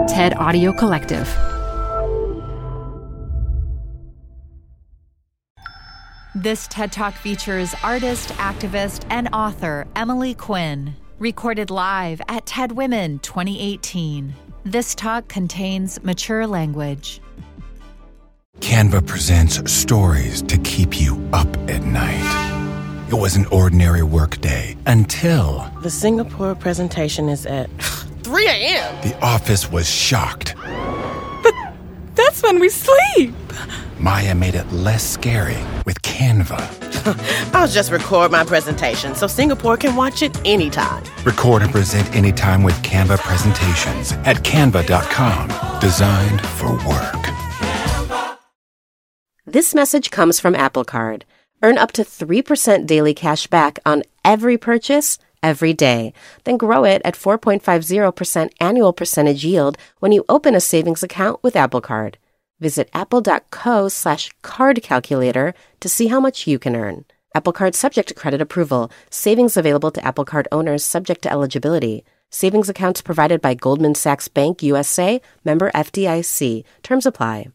TED Audio Collective. This TED Talk features artist, activist, and author Emily Quinn, recorded live at TED Women 2018. This talk contains mature language. Canva presents stories to keep you up at night. It was an ordinary workday until... The Singapore presentation is at 3 a.m. The office was shocked. But that's when we sleep. Maya made it less scary with Canva. I'll just record my presentation so Singapore can watch it anytime. Record and present anytime with Canva presentations at canva.com. Designed for work. This message comes from Apple Card. Earn up to 3% daily cash back on every purchase every day. Then grow it at 4.50% annual percentage yield when you open a savings account with Apple Card. Visit apple.co/card calculator to see how much you can earn. Apple Card subject to credit approval. Savings available to Apple Card owners subject to eligibility. Savings accounts provided by Goldman Sachs Bank USA, member FDIC. Terms apply.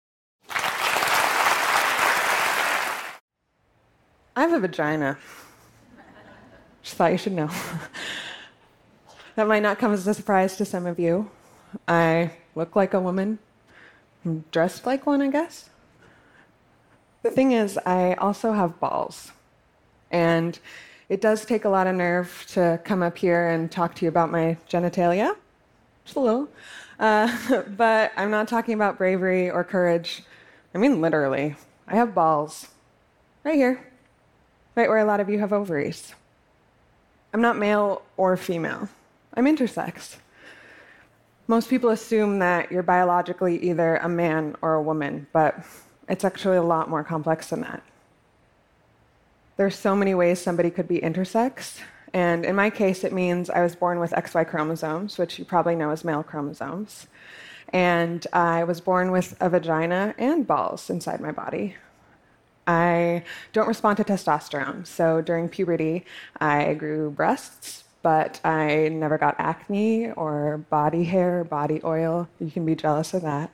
I have a vagina. Just thought you should know. That might not come as a surprise to some of you. I look like a woman. I'm dressed like one, I guess. The thing is, I also have balls. And it does take a lot of nerve to come up here and talk to you about my genitalia. Just a little. But I'm not talking about bravery or courage. I mean, literally. I have balls. Right here. Right where a lot of you have ovaries. I'm not male or female. I'm intersex. Most people assume that you're biologically either a man or a woman, but it's actually a lot more complex than that. There's so many ways somebody could be intersex, and in my case, it means I was born with XY chromosomes, which you probably know as male chromosomes, and I was born with a vagina and balls inside my body. I don't respond to testosterone, so during puberty, I grew breasts, but I never got acne or body hair, body oil. You can be jealous of that.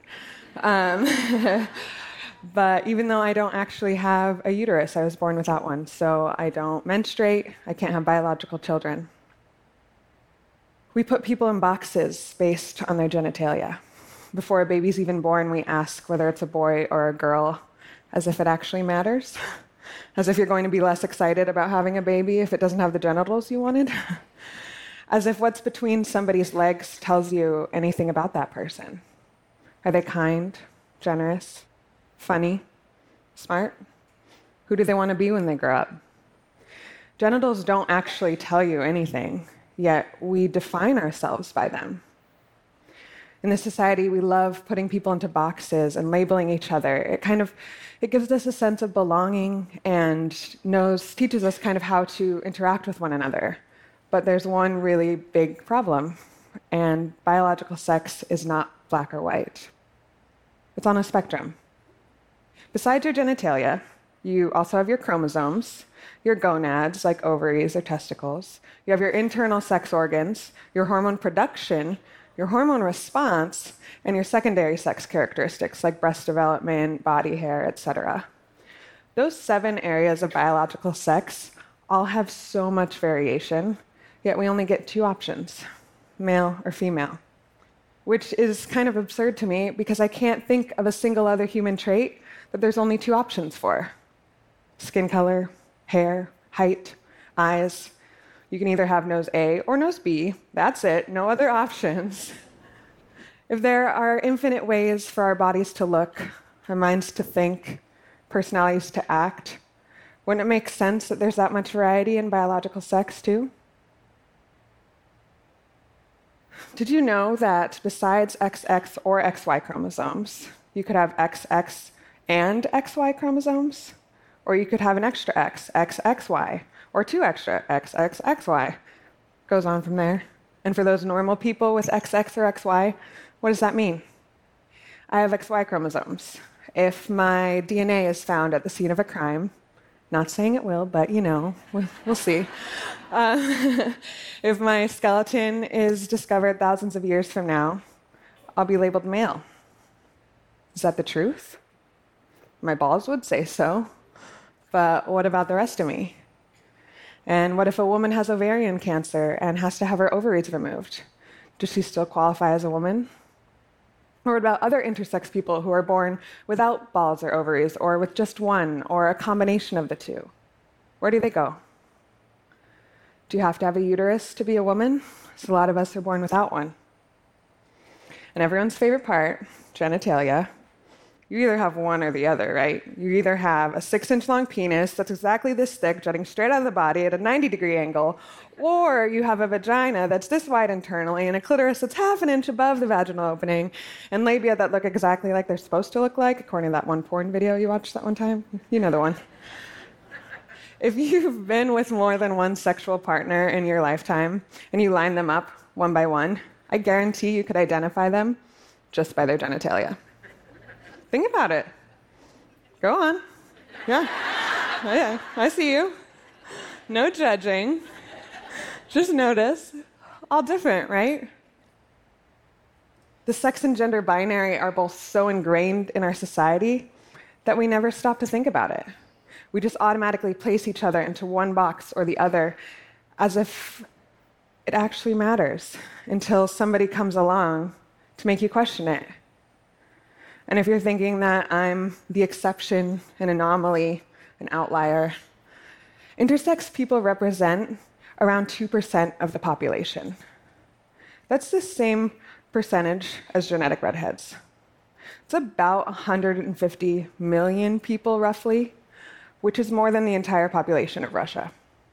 But even though I don't actually have a uterus, I was born without one, so I don't menstruate, I can't have biological children. We put people in boxes based on their genitalia. Before a baby's even born, we ask whether it's a boy or a girl, as if it actually matters. As if you're going to be less excited about having a baby if it doesn't have the genitals you wanted. As if what's between somebody's legs tells you anything about that person. Are they kind, generous, funny, smart? Who do they want to be when they grow up? Genitals don't actually tell you anything, yet we define ourselves by them. In this society, we love putting people into boxes and labeling each other. It gives us a sense of belonging and teaches us kind of how to interact with one another. But there's one really big problem, and biological sex is not black or white. It's on a spectrum. Besides your genitalia, you also have your chromosomes, your gonads, like ovaries or testicles. You have your internal sex organs, your hormone production, your hormone response, and your secondary sex characteristics like breast development, body hair, etc. Those 7 areas of biological sex all have so much variation, yet we only get 2 options, male or female, which is kind of absurd to me because I can't think of a single other human trait that there's only 2 options for. Skin color, hair, height, eyes. You can either have nose A or nose B. That's it, no other options. If there are infinite ways for our bodies to look, our minds to think, personalities to act, wouldn't it make sense that there's that much variety in biological sex too? Did you know that besides XX or XY chromosomes, you could have XX and XY chromosomes? Or you could have an extra X, XXY, or 2 extra XXXY. Goes on from there. And for those normal people with XX or XY, what does that mean? I have XY chromosomes. If my DNA is found at the scene of a crime, not saying it will, but we'll see. If my skeleton is discovered thousands of years from now, I'll be labeled male. Is that the truth? My balls would say so. But what about the rest of me? And what if a woman has ovarian cancer and has to have her ovaries removed? Does she still qualify as a woman? Or what about other intersex people who are born without balls or ovaries, or with just one, or a combination of the two? Where do they go? Do you have to have a uterus to be a woman? So a lot of us are born without one. And everyone's favorite part, genitalia, you either have one or the other, right? You either have a 6-inch long penis that's exactly this thick, jutting straight out of the body at a 90-degree angle, or you have a vagina that's this wide internally and a clitoris that's half an inch above the vaginal opening, and labia that look exactly like they're supposed to look like, according to that one porn video you watched that one time. You know the one. If you've been with more than one sexual partner in your lifetime, and you line them up one by one, I guarantee you could identify them just by their genitalia. Think about it. Go on. Yeah. Oh, yeah. I see you. No judging. Just notice. All different, right? The sex and gender binary are both so ingrained in our society that we never stop to think about it. We just automatically place each other into one box or the other as if it actually matters until somebody comes along to make you question it. And if you're thinking that I'm the exception, an anomaly, an outlier, intersex people represent around 2% of the population. That's the same percentage as genetic redheads. It's about 150 million people, roughly, which is more than the entire population of Russia.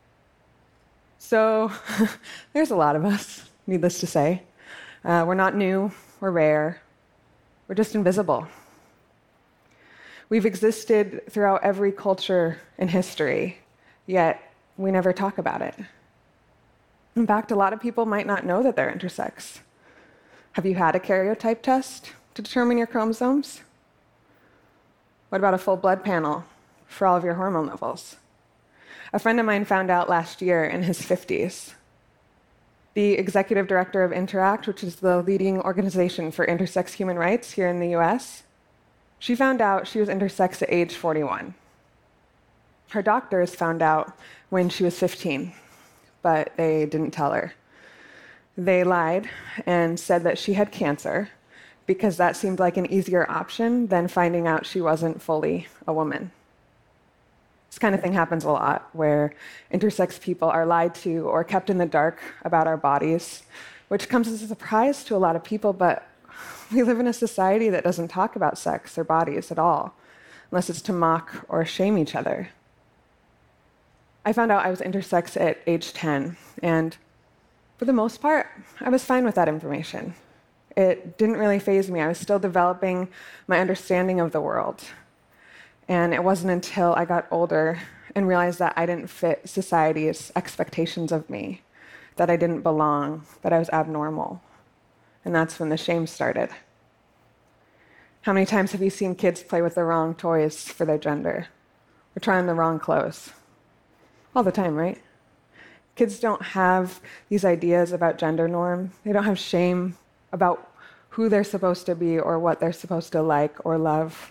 So there's a lot of us, needless to say. We're not new, we're rare. We're just invisible. We've existed throughout every culture in history, yet we never talk about it. In fact, a lot of people might not know that they're intersex. Have you had a karyotype test to determine your chromosomes? What about a full blood panel for all of your hormone levels? A friend of mine found out last year in his 50s. The executive director of Interact, which is the leading organization for intersex human rights here in the US, she found out she was intersex at age 41. Her doctors found out when she was 15, but they didn't tell her. They lied and said that she had cancer because that seemed like an easier option than finding out she wasn't fully a woman. This kind of thing happens a lot, where intersex people are lied to or kept in the dark about our bodies, which comes as a surprise to a lot of people, but we live in a society that doesn't talk about sex or bodies at all, unless it's to mock or shame each other. I found out I was intersex at age 10, and for the most part, I was fine with that information. It didn't really faze me. I was still developing my understanding of the world. And it wasn't until I got older and realized that I didn't fit society's expectations of me, that I didn't belong, that I was abnormal. And that's when the shame started. How many times have you seen kids play with the wrong toys for their gender? Or try on the wrong clothes? All the time, right? Kids don't have these ideas about gender norm. They don't have shame about who they're supposed to be or what they're supposed to like or love.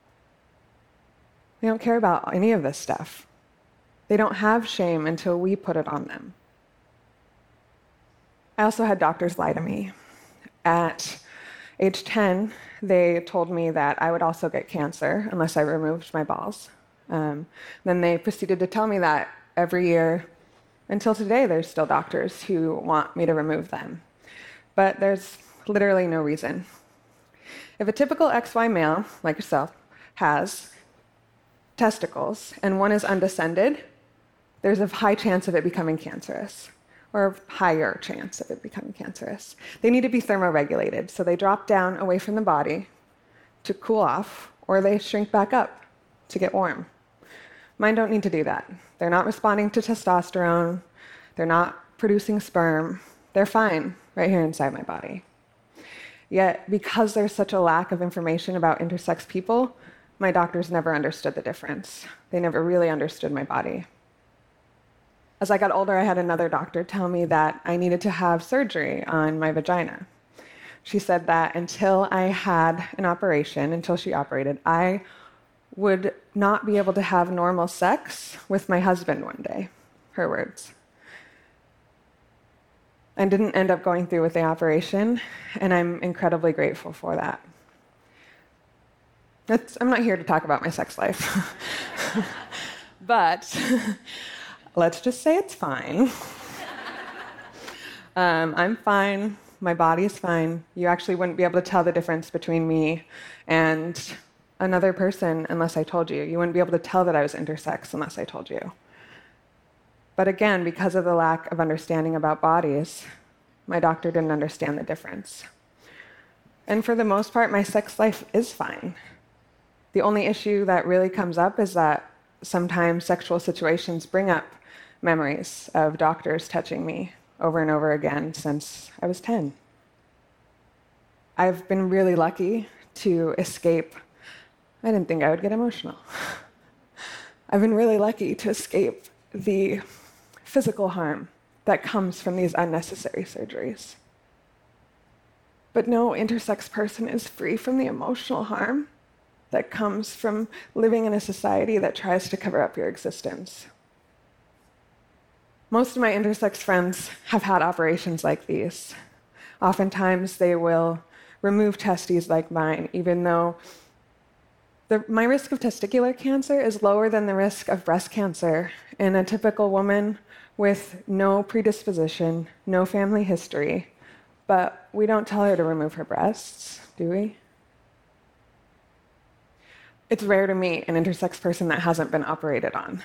They don't care about any of this stuff. They don't have shame until we put it on them. I also had doctors lie to me. At age 10, they told me that I would also get cancer unless I removed my balls. Then they proceeded to tell me that every year until today, there's still doctors who want me to remove them. But there's literally no reason. If a typical XY male, like yourself, has testicles and one is undescended, there's a high chance of it becoming cancerous, or a higher chance of it becoming cancerous. They need to be thermoregulated, so they drop down away from the body to cool off, or they shrink back up to get warm. Mine don't need to do that. They're not responding to testosterone. They're not producing sperm. They're fine right here inside my body. Yet, because there's such a lack of information about intersex people, my doctors never understood the difference. They never really understood my body. As I got older, I had another doctor tell me that I needed to have surgery on my vagina. She said that until I had an operation, until she operated, I would not be able to have normal sex with my husband one day. Her words. I didn't end up going through with the operation, and I'm incredibly grateful for that. I'm not here to talk about my sex life. But let's just say it's fine. I'm fine. My body's fine. You actually wouldn't be able to tell the difference between me and another person unless I told you. You wouldn't be able to tell that I was intersex unless I told you. But again, because of the lack of understanding about bodies, my doctor didn't understand the difference. And for the most part, my sex life is fine. The only issue that really comes up is that sometimes sexual situations bring up memories of doctors touching me over and over again since I was 10. I've been really lucky to escape. I didn't think I would get emotional. I've been really lucky to escape the physical harm that comes from these unnecessary surgeries. But no intersex person is free from the emotional harm that comes from living in a society that tries to cover up your existence. Most of my intersex friends have had operations like these. Oftentimes they will remove testes like mine, even though my risk of testicular cancer is lower than the risk of breast cancer in a typical woman with no predisposition, no family history. But we don't tell her to remove her breasts, do we? It's rare to meet an intersex person that hasn't been operated on.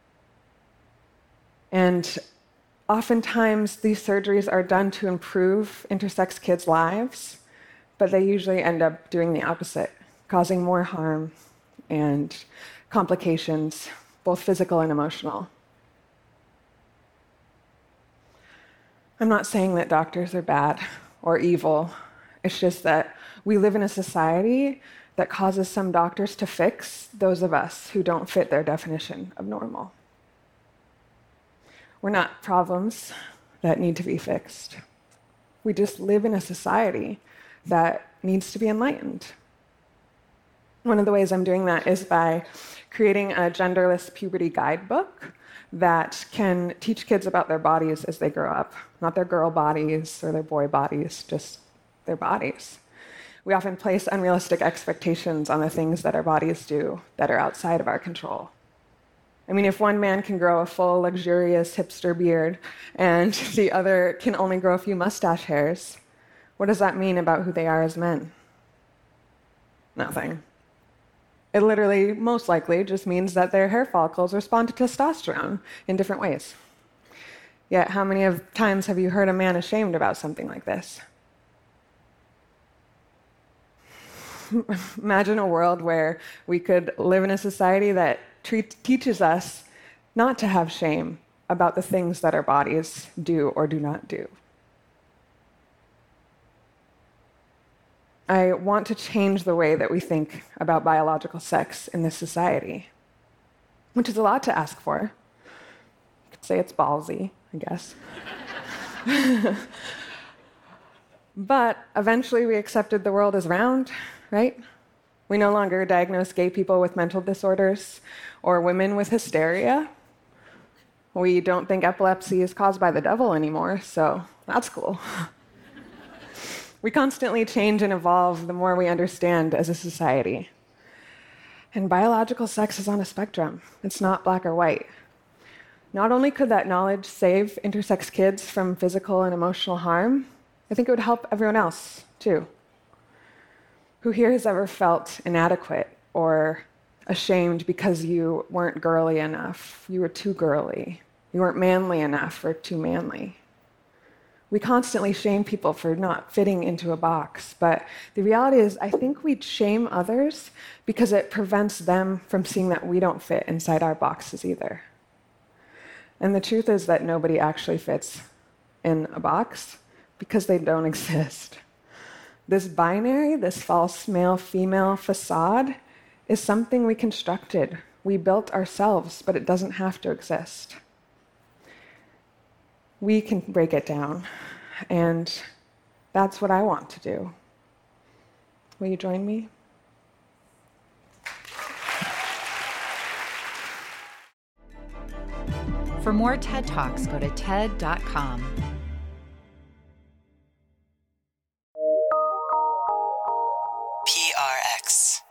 And oftentimes these surgeries are done to improve intersex kids' lives, but they usually end up doing the opposite, causing more harm and complications, both physical and emotional. I'm not saying that doctors are bad or evil. It's just that we live in a society that causes some doctors to fix those of us who don't fit their definition of normal. We're not problems that need to be fixed. We just live in a society that needs to be enlightened. One of the ways I'm doing that is by creating a genderless puberty guidebook that can teach kids about their bodies as they grow up. Not their girl bodies or their boy bodies, just their bodies. We often place unrealistic expectations on the things that our bodies do that are outside of our control. I mean, if one man can grow a full, luxurious hipster beard and the other can only grow a few mustache hairs, what does that mean about who they are as men? Nothing. It literally, most likely, just means that their hair follicles respond to testosterone in different ways. Yet, how many times have you heard a man ashamed about something like this? Imagine a world where we could live in a society that teaches us not to have shame about the things that our bodies do or do not do. I want to change the way that we think about biological sex in this society, which is a lot to ask for. You could say it's ballsy, I guess. But eventually we accepted the world is round, right? We no longer diagnose gay people with mental disorders or women with hysteria. We don't think epilepsy is caused by the devil anymore, so that's cool. We constantly change and evolve the more we understand as a society. And biological sex is on a spectrum. It's not black or white. Not only could that knowledge save intersex kids from physical and emotional harm, I think it would help everyone else, too. Who here has ever felt inadequate or ashamed because you weren't girly enough? You were too girly. You weren't manly enough or too manly. We constantly shame people for not fitting into a box, but the reality is I think we shame others because it prevents them from seeing that we don't fit inside our boxes either. And the truth is that nobody actually fits in a box because they don't exist. This binary, this false male-female facade is something we constructed. We built ourselves, but it doesn't have to exist. We can break it down. And That's what I want to do. Will you join me? For more TED Talks, go to TED.com. PRX.